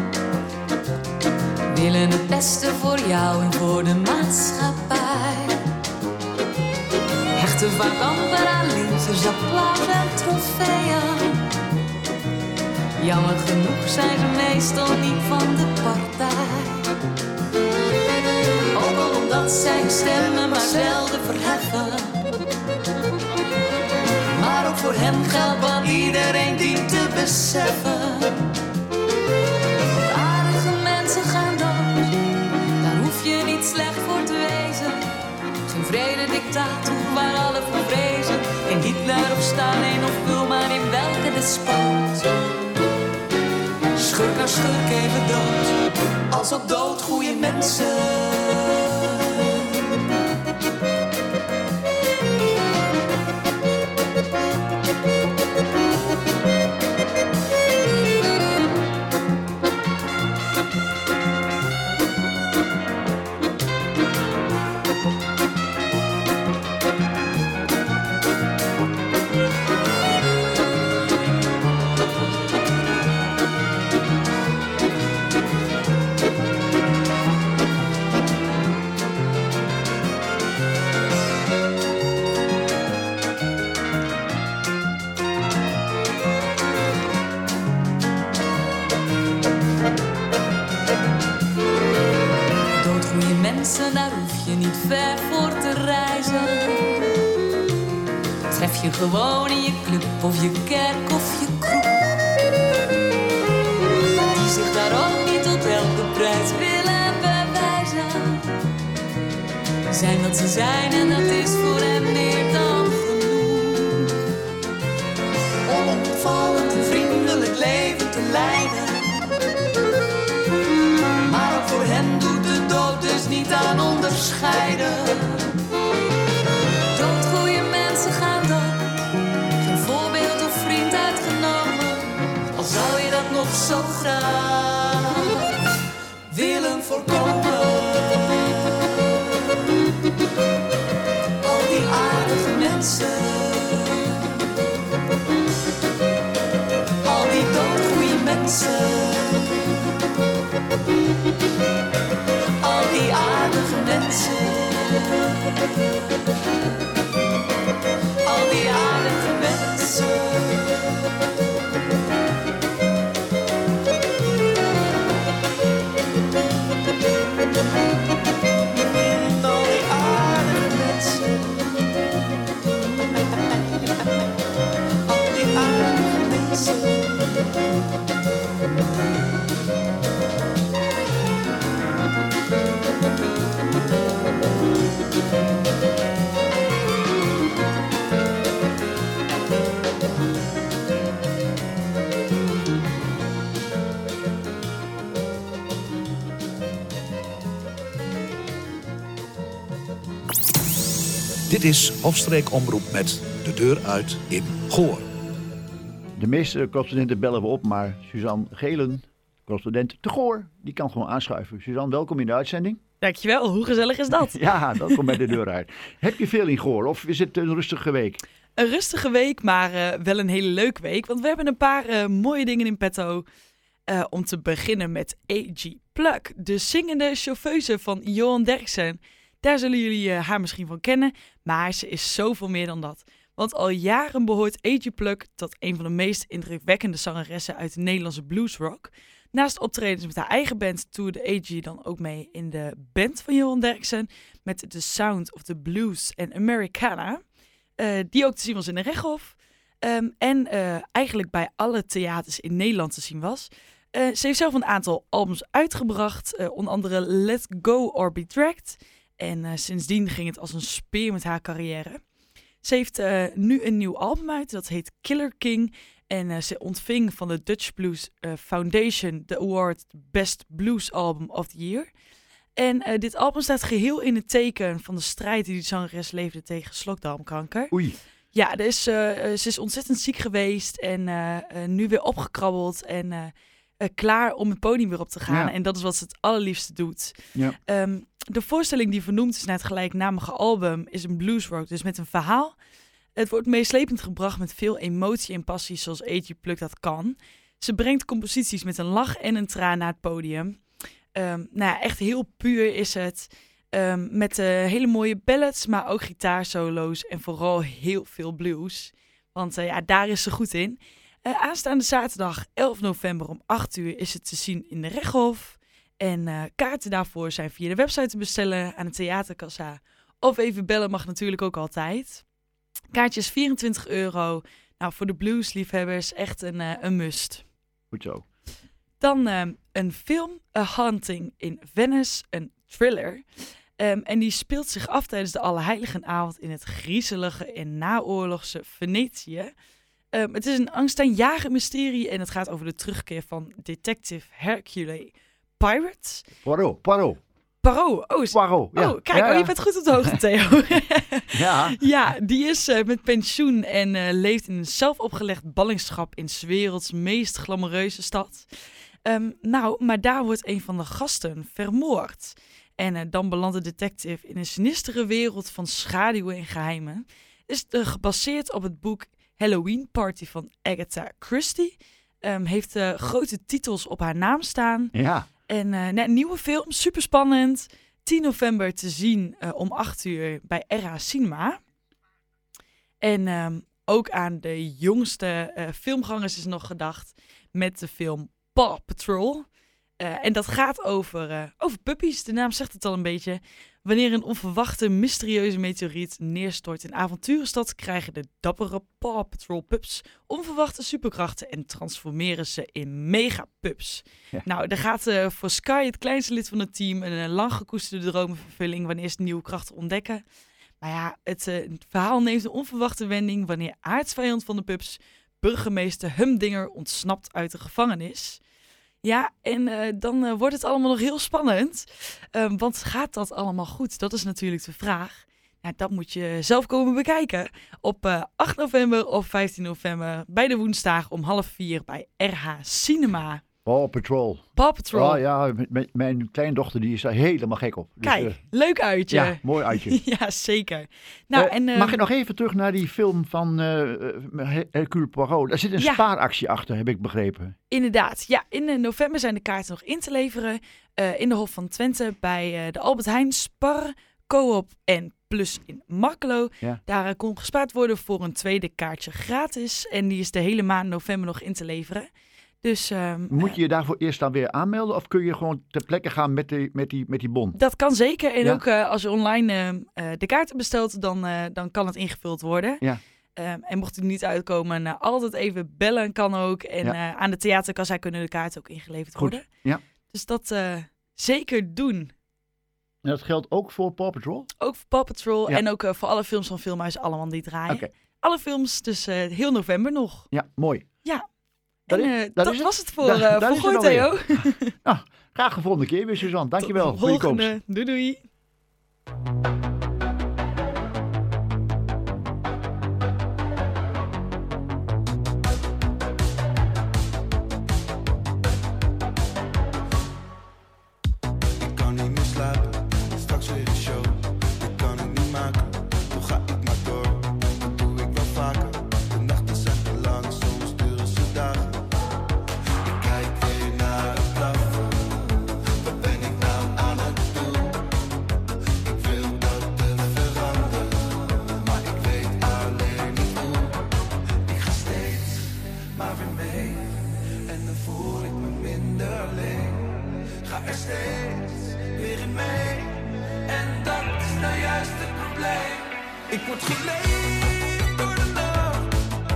Willen het beste voor jou en voor de maatschappij. Hechten vaak amper aan lintjes, applaus en trofeeën. Jammer genoeg zijn ze meestal niet van de partij. Ook al omdat zij stemmen maar zelden verheffen. Maar ook voor hen geldt wat iedereen dient te beseffen. Aardige mensen gaan dood, daar hoef je niet slecht voor te wezen. Geen vrede dictator waar alle voor vrezen. Geen Hitler of Stalin of vul maar in welke despoot. Schurk naar schurk even dood, als ook dood goede mensen. tref je gewoon in je club of je kerk of je kroeg. Die zich daar ook niet tot elke prijs willen bewijzen. Zijn wat ze zijn en dat is voor hen meer dan genoeg. Onopvallend een vriendelijk leven te leiden. Maar ook voor hen doet de dood dus niet aan onderscheiden. Doodgoeie mensen gaan dan, geen voorbeeld of vriend uitgenomen. Al zou je dat nog zo graag willen voorkomen. Al die aardige mensen, al die doodgoeie mensen, al die aardige mensen, al die aardige mensen. Dit is Hofstreek-omroep met De Deur Uit in Goor. De meeste correspondenten bellen we op, maar Suzanne Gelen, correspondent te Goor, die kan gewoon aanschuiven. Suzanne, welkom in de uitzending. Dankjewel, hoe gezellig is dat? Ja, welkom bij De Deur Uit. Heb je veel in Goor of is het een rustige week? Een rustige week, maar uh, wel een hele leuke week. Want we hebben een paar uh, mooie dingen in petto. Uh, om te beginnen met A G Plug, de zingende chauffeuse van Johan Derksen. Daar zullen jullie uh, haar misschien van kennen, maar ze is zoveel meer dan dat. Want al jaren behoort A G Plug tot een van de meest indrukwekkende zangeressen uit de Nederlandse bluesrock. Naast optredens met haar eigen band toerde A G dan ook mee in de band van Johan Derksen met The Sound of the Blues and Americana, uh, die ook te zien was in de Rechthof um, en uh, eigenlijk bij alle theaters in Nederland te zien was. Uh, ze heeft zelf een aantal albums uitgebracht, uh, onder andere Let Go or Be Dragged. En uh, sindsdien ging het als een speer met haar carrière. Ze heeft uh, nu een nieuw album uit, dat heet Killer King. En uh, ze ontving van de Dutch Blues uh, Foundation de award Best Blues Album of the Year. En uh, dit album staat geheel in het teken van de strijd die de zangeres leefde tegen slokdarmkanker. Oei. Ja, dus, uh, ze is ontzettend ziek geweest en uh, uh, nu weer opgekrabbeld en uh, uh, klaar om het podium weer op te gaan. Ja. En dat is wat ze het allerliefste doet. Ja. Um, de voorstelling die vernoemd is naar het gelijknamige album is een bluesrock, dus met een verhaal. Het wordt meeslepend gebracht met veel emotie en passie zoals A G Plug dat kan. Ze brengt composities met een lach en een traan naar het podium. Um, nou ja, echt heel puur is het. Um, met uh, hele mooie ballads, maar ook gitaarsolo's en vooral heel veel blues. Want uh, ja, daar is ze goed in. Uh, aanstaande zaterdag elf november om acht uur is het te zien in de Rechthof. En uh, kaarten daarvoor zijn via de website te bestellen aan de theaterkassa. Of even bellen mag natuurlijk ook altijd. Kaartjes vierentwintig euro. Nou, voor de bluesliefhebbers echt een, uh, een must. Goed zo. Dan uh, een film, A Haunting in Venice, een thriller. Um, en die speelt zich af tijdens de Allerheiligenavond in het griezelige en naoorlogse Venetië. Um, het is een angstaanjagend mysterie en het gaat over de terugkeer van detective Hercule Poirot. Poirot, Poirot. Poirot, oh, Poirot, ja. Oh, kijk, ja, ja. Oh, je bent goed op de hoogte, Theo. ja. Ja, die is uh, met pensioen en uh, leeft in een zelfopgelegd ballingschap in 's werelds meest glamoureuze stad. Um, nou, maar daar wordt een van de gasten vermoord. En uh, dan belandt de detective in een sinistere wereld van schaduwen en geheimen. Is uh, gebaseerd op het boek Halloween Party van Agatha Christie. Um, heeft uh, grote titels op haar naam staan. Ja. En uh, nou, een nieuwe film, super spannend. tien november te zien uh, om acht uur bij R H Cinema. En um, ook aan de jongste uh, filmgangers is nog gedacht met de film Paw Patrol. Uh, en dat gaat over, uh, over puppies, de naam zegt het al een beetje. Wanneer een onverwachte, mysterieuze meteoriet neerstort in Avonturenstad, krijgen de dappere Paw Patrol pups onverwachte superkrachten en transformeren ze in megapups. Ja. Nou, daar gaat uh, voor Sky, het kleinste lid van het team, een uh, lang gekoesterde dromenvervulling wanneer ze nieuwe krachten ontdekken. Maar ja, het, uh, het verhaal neemt een onverwachte wending wanneer aartsvijand van de pups, burgemeester Humdinger, ontsnapt uit de gevangenis. Ja, en uh, dan uh, wordt het allemaal nog heel spannend. Um, want gaat dat allemaal goed? Dat is natuurlijk de vraag. Nou, dat moet je zelf komen bekijken. Op uh, acht november of vijftien november bij de woensdag om half vier bij R H Cinema. Paw Patrol. Paw Patrol. Oh ja, m- mijn kleindochter die is daar helemaal gek op. Dus, Kijk, uh, leuk uitje. Ja, mooi uitje. Ja, zeker. Nou, uh, en, uh, mag je nog even terug naar die film van uh, Hercule Poirot? Daar zit een ja. spaaractie achter, heb ik begrepen. Inderdaad. Ja, in uh, november zijn de kaarten nog in te leveren. Uh, in de Hof van Twente bij uh, de Albert Heijn, Spar, Coop en Plus in Markelo. Ja. Daar uh, kon gespaard worden voor een tweede kaartje gratis. En die is de hele maand november nog in te leveren. Dus, um, Moet je je daarvoor eerst dan weer aanmelden of kun je gewoon ter plekke gaan met die, met die, met die bon? Dat kan zeker. En ja. ook uh, als je online uh, de kaarten bestelt, dan, uh, dan kan het ingevuld worden. Ja. Um, en mocht het niet uitkomen, uh, altijd even bellen kan ook. En ja. uh, aan de theaterkassa kunnen de kaarten ook ingeleverd Goed. worden. Ja. Dus dat uh, zeker doen. En dat geldt ook voor Paw Patrol? Ook voor Paw Patrol ja. en ook uh, voor alle films van Filmhuis Allemaal die draaien. Okay. Alle films, dus uh, heel november nog. Ja, mooi. Ja. Dat, en, is, uh, dat, dat is was het, het voor, dat, uh, dat voor gooi, Theo. Nou, graag de volgende keer weer, Suzanne. Dankjewel Tot voor je volgende. komst. Doei doei. Ik kan niet meer slapen, straks weer een show. Ik kan het niet maken, toch ga ik maar door. Dat doe ik wel vaker, de nachten zijn te lang, soms duren ze dagen. Ik kijk weer naar het plafond, wat ben ik nou aan het doen? Ik wil dat het verandert, maar ik weet alleen niet hoe. Ik ga steeds maar weer mee, en dan voel ik me minder alleen. Ga er steeds weer in mee, en dat is nou juist het probleem. Ik word geleefd door de nacht.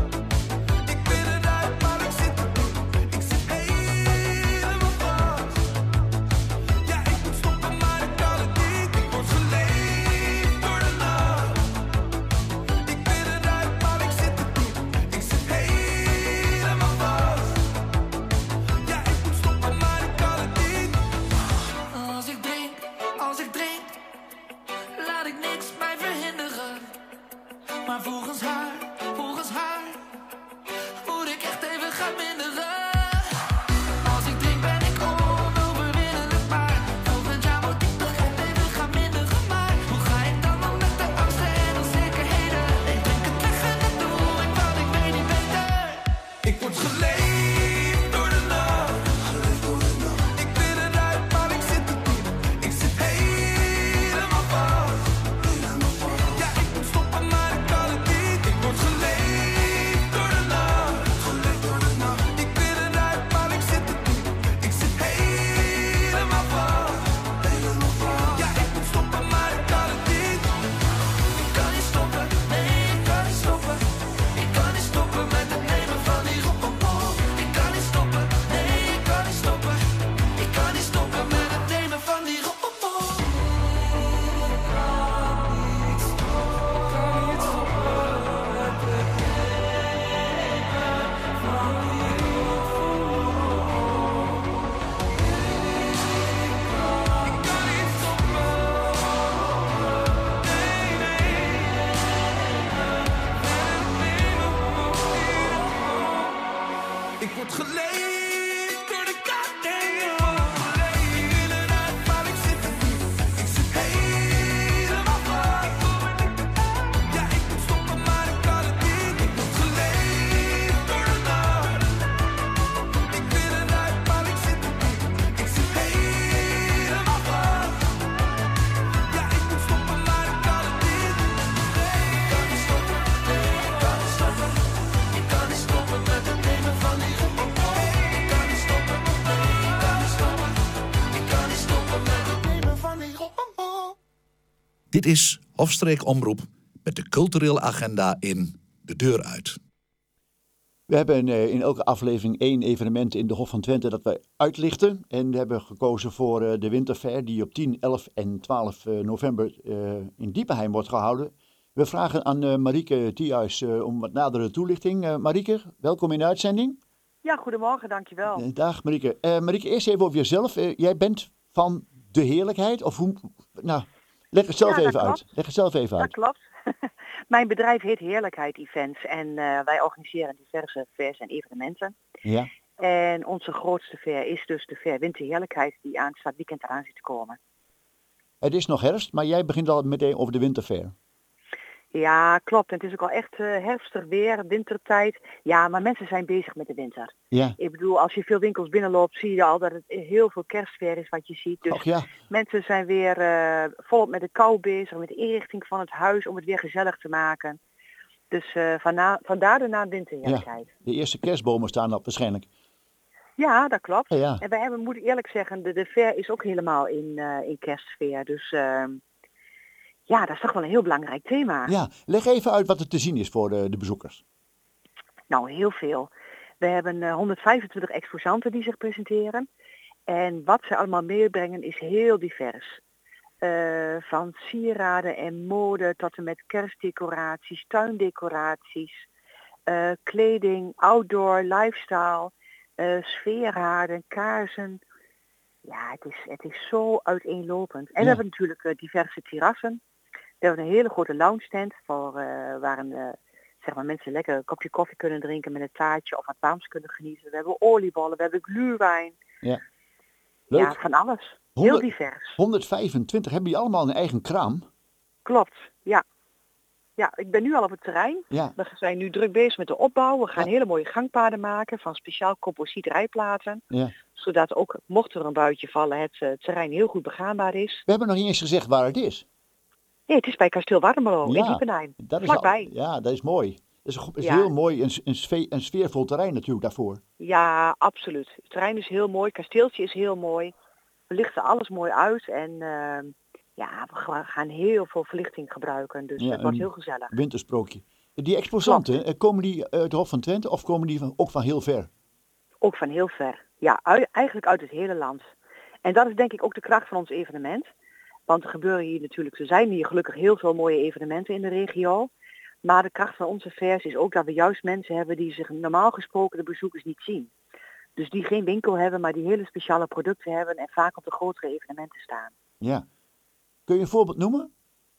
Ik ben eruit, maar ik zit er niet. Ik zit helemaal vast. Ja, ik moet stoppen, maar ik kan het niet. Ik word geleefd door de nacht. Ik ben eruit, maar ik zit er niet. Ik zit helemaal vast. Ja, ik moet stoppen, maar ik kan het niet. Als ik drink, als ik drink, laat ik niks mij verhinderen. Maar volgens haar, volgens haar, moet ik echt even gaan minderen. Als ik drink ben ik onoverwinnelijk, maar volgend jaar moet ik toch echt even gaan minderen. Maar hoe ga ik dan om met de angsten en onzekerheden? Ik drink het weg en dat doe ik, want ik weet niet beter. Ik word geleefd door de nacht. Ik ben eruit, maar ik zit er niet. Ik zit helemaal vast. Ja, ik moet stoppen, maar ik kan het niet. Ik word geleefd door de nacht. Ik ben eruit, maar ik zit er niet. Ik zit helemaal vast. Ja, ik moet stoppen, maar ik kan het niet. Ik kan niet stoppen, nee, ik kan niet stoppen. Ik kan niet stoppen met het nemen van die roppelpop. Ik kan niet stoppen, nee, ik kan niet stoppen. Ik kan niet stoppen met het nemen van die roppelpop. Ik word geleefd door de kat. Ik ben eruit, maar ik zit er niet. Ik zit helemaal vast. Ja, ik moet stoppen, maar ik kan het niet. Ik word geleefd door de nacht. Ik ben eruit, maar ik zit er niet. Ik zit helemaal vast. Ja, ik moet stoppen, maar ik kan het niet. Ik kan niet stoppen, nee, ik kan niet stoppen. Ik kan niet stoppen met het nemen van die roppelpop. Dit is Hofstreek Omroep met de culturele agenda in De Deur Uit. We hebben uh, in elke aflevering één evenement in de Hof van Twente dat wij uitlichten. En we hebben gekozen voor uh, de Winterfair die op tien, elf en twaalf uh, november uh, in Diepenheim wordt gehouden. We vragen aan uh, Marieke Thiehuis uh, om wat nadere toelichting. Uh, Marieke, welkom in de uitzending. Ja, goedemorgen, dankjewel. Uh, dag Marieke. Uh, Marieke, eerst even over jezelf. Uh, jij bent van de heerlijkheid? Of hoe? Nou, leg het zelf ja, even klopt. uit. Leg het zelf even uit. Dat klopt. Mijn bedrijf heet Heerlijkheid Events en uh, wij organiseren diverse fairs en evenementen. Ja. En onze grootste fair is dus de fair Winterheerlijkheid die aanstaand weekend eraan zit te komen. Het is nog herfst, maar jij begint al meteen over de Winterfair. Ja, klopt. En het is ook al echt uh, herfstig weer, wintertijd. Ja, maar mensen zijn bezig met de winter. Ja. Ik bedoel, als je veel winkels binnenloopt, zie je al dat het heel veel kerstfeer is wat je ziet. Dus Och, ja. mensen zijn weer uh, volop met de kou bezig, met de inrichting van het huis om het weer gezellig te maken. Dus uh, vanna- vandaar de naam Winterheerlijkheid. Ja, de eerste kerstbomen staan op waarschijnlijk. Ja, dat klopt. Ja, ja. En wij hebben, moet ik eerlijk zeggen, de, de fair is ook helemaal in, uh, in kerstsfeer. Dus uh, ja, dat is toch wel een heel belangrijk thema. Ja, leg even uit wat er te zien is voor de, de bezoekers. Nou, heel veel. We hebben uh, honderdvijfentwintig exposanten die zich presenteren. En wat ze allemaal meebrengen is heel divers. Uh, van sieraden en mode tot en met kerstdecoraties, tuindecoraties, uh, kleding, outdoor, lifestyle, uh, sfeerhaarden, kaarsen. Ja, het is, het is zo uiteenlopend. En Ja. we hebben natuurlijk uh, diverse terrassen. We hebben een hele grote lounge tent voor, uh, waar een, uh, zeg maar mensen lekker een kopje koffie kunnen drinken met een taartje of wat warms kunnen genieten. We hebben oliebollen, we hebben glühwein. Ja. Leuk. Ja, van alles. Heel honderd divers. honderdvijfentwintig, hebben die allemaal een eigen kraam? Klopt, ja. Ja, ik ben nu al op het terrein. Ja. We zijn nu druk bezig met de opbouw. We gaan hele mooie gangpaden maken van speciaal composiet rijplaten. Ja. Zodat ook, mocht er een buitje vallen, het uh, terrein heel goed begaanbaar is. We hebben nog niet eens gezegd waar het is. Nee, het is bij Kasteel Warmelo in Ja, Diepenheim. dat is al- Vlakbij. ja, dat is mooi. Dat is, een go- is Ja. heel mooi, een, een, sfeer, een sfeervol terrein natuurlijk daarvoor. Ja, absoluut. Het terrein is heel mooi. Het kasteeltje is heel mooi. We lichten alles mooi uit. En uh, ja, we ga- gaan heel veel verlichting gebruiken. Dus Ja, het wordt een heel gezellig. wintersprookje. Die exposanten, eh, komen die uit de Hof van Twente of komen die van, ook van heel ver? Ook van heel ver. Ja, ui- eigenlijk uit het hele land. En dat is denk ik ook de kracht van ons evenement. Want er gebeuren hier natuurlijk, er zijn hier gelukkig heel veel mooie evenementen in de regio. Maar de kracht van onze fairs is ook dat we juist mensen hebben die zich normaal gesproken de bezoekers niet zien. Dus die geen winkel hebben, maar die hele speciale producten hebben en vaak op de grotere evenementen staan. Ja. Kun je een voorbeeld noemen?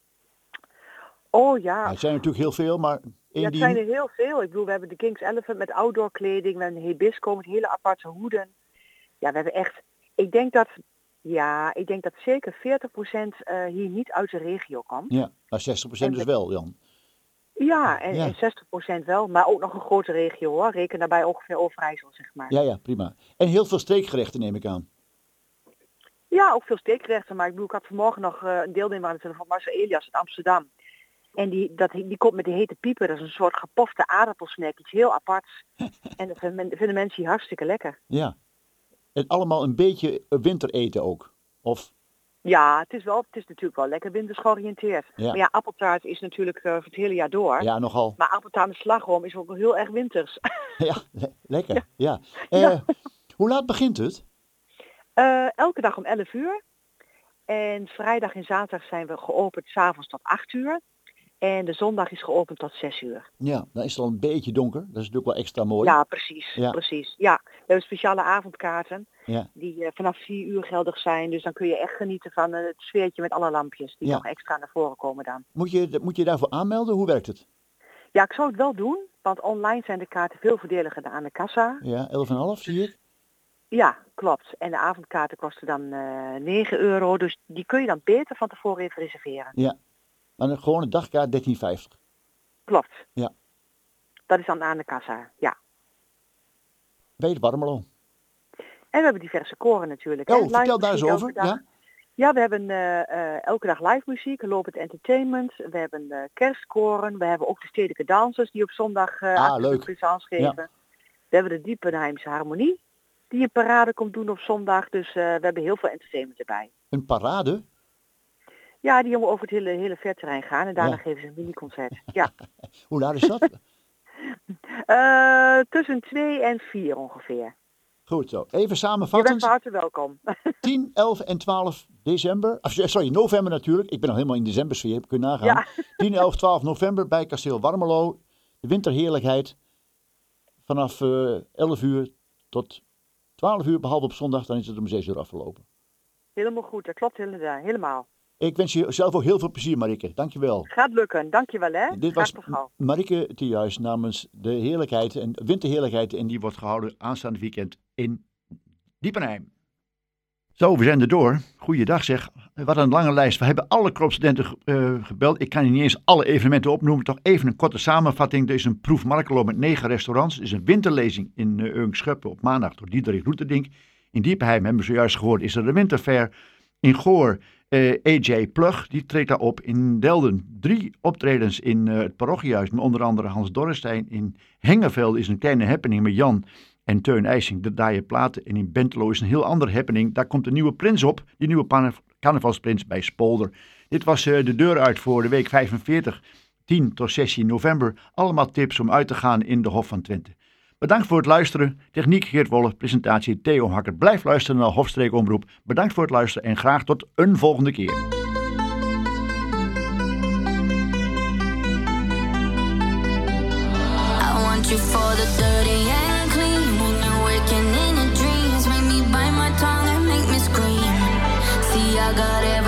Oh ja, Ja, het zijn natuurlijk heel veel, maar één ja, het die... zijn er heel veel. Ik bedoel, we hebben de King's Elephant met outdoor kleding, we hebben een Hibisco met hele aparte hoeden. Ja, we hebben echt, ik denk dat, ja, ik denk dat zeker veertig procent uh, hier niet uit de regio komt. Ja, maar zestig procent En dus we- wel, Jan. Ja, en, Ja. en zestig procent wel, maar ook nog een grote regio hoor. Reken daarbij ongeveer Overijssel, zeg maar. Ja, ja, prima. En heel veel streekgerechten neem ik aan. Ja, ook veel steekgerechten, maar ik bedoel, ik had vanmorgen nog uh, een deelnemer aan de telefoon van Marcel Elias uit Amsterdam. En die, dat, die komt met die hete pieper, dat is een soort gepofte aardappelsnack, iets heel aparts. En dat vinden, vinden mensen hier hartstikke lekker. Ja. En allemaal een beetje wintereten ook. Of, Ja, het is, wel, het is natuurlijk wel lekker winters georiënteerd. Ja. Maar ja, appeltaart is natuurlijk uh, voor het hele jaar door. ja, nogal. Maar appeltaart met slagroom is ook wel heel erg winters. Ja, le- lekker. Ja. Eh, Hoe laat begint het? Uh, elke dag om elf uur. En vrijdag en zaterdag zijn we geopend 's avonds tot acht uur. En de zondag is geopend tot zes uur. Ja, dan is het al een beetje donker. Dat is natuurlijk wel extra mooi. Ja, precies. Ja. precies. Ja, we hebben speciale avondkaarten Ja. die uh, vanaf vier uur geldig zijn. Dus dan kun je echt genieten van uh, het sfeertje met alle lampjes die Ja. nog extra naar voren komen dan. Moet je, moet je daarvoor aanmelden? Hoe werkt het? Ja, ik zou het wel doen, want online zijn de kaarten veel voordeliger dan aan de kassa. Ja, elf komma vijf zie ik. Ja, klopt. En de avondkaarten kosten dan uh, negen euro. Dus die kun je dan beter van tevoren even reserveren. Ja. Maar een gewone dagkaart dertien vijftig. Klopt. Ja. Dat is dan aan de kassa, ja. Bij het Warmelo. En we hebben diverse koren natuurlijk. Oh, hè. Live vertel daar eens muziek over. elke dag. Ja? Ja, we hebben uh, uh, elke dag live muziek, lopend entertainment. We hebben uh, kerstkoren. We hebben ook de stedelijke dansers die op zondag uh, Ah, acte de leuk. présence geven. Ja. We hebben de Diepenheimse Harmonie die een parade komt doen op zondag. Dus uh, we hebben heel veel entertainment erbij. Een parade? Ja, die jongen over het hele, hele verterrein gaan en daarna Ja. geven ze een mini-concert. Ja. Hoe laat is dat? Uh, tussen twee en vier ongeveer. Goed zo. Even Je bent samenvattend. van harte welkom. tien, elf en twaalf december. Of, sorry, november natuurlijk. Ik ben al helemaal in decembersfeer. Heb ik kunnen nagaan. Ja. tien, elf, twaalf november bij Kasteel Warmelo. De winterheerlijkheid. Vanaf uh, elf uur tot twaalf uur. Behalve op zondag. Dan is het om zes uur afgelopen. Helemaal goed, dat klopt helemaal. helemaal. Ik wens je zelf ook heel veel plezier, Marike. Dankjewel. Gaat lukken, dankjewel hè. Dit Graag was tot gauw. Marike Thiehuis namens de heerlijkheid en winterheerlijkheid. En die wordt gehouden aanstaande weekend in Diepenheim. Zo, we zijn er door. Goeiedag zeg. Wat een lange lijst. We hebben alle kropstudenten uh, gebeld. Ik kan hier niet eens alle evenementen opnoemen. Toch even een korte samenvatting. Er is een proef Markelo met negen restaurants. Er is een winterlezing in uh, Eunkschuppen op maandag door Diederik Roeterdink. In Diepenheim hebben we zojuist gehoord is er de winterfair. In Goor uh, A J Plug, die treedt daar op. In Delden drie optredens in uh, het parochiehuis. Met onder andere Hans Dorrestein. In Hengeveld is een kleine happening met Jan en Teun IJsing, de Daaie Platen. En in Bentelo is een heel andere happening. Daar komt de nieuwe prins op. Die nieuwe pan- carnavalsprins bij Spolder. Dit was uh, de deur uit voor de week vijfenveertig. tien tot zestien november. Allemaal tips om uit te gaan in de Hof van Twente. Bedankt voor het luisteren. Techniek Geert Wolle, presentatie Theo Hakker. Blijf luisteren naar Hofstreek Omroep. Bedankt voor het luisteren en graag tot een volgende keer. I want you for the dirty and clean. When you're waking in your dreams, make me bite my tongue and make me scream. See, I got it.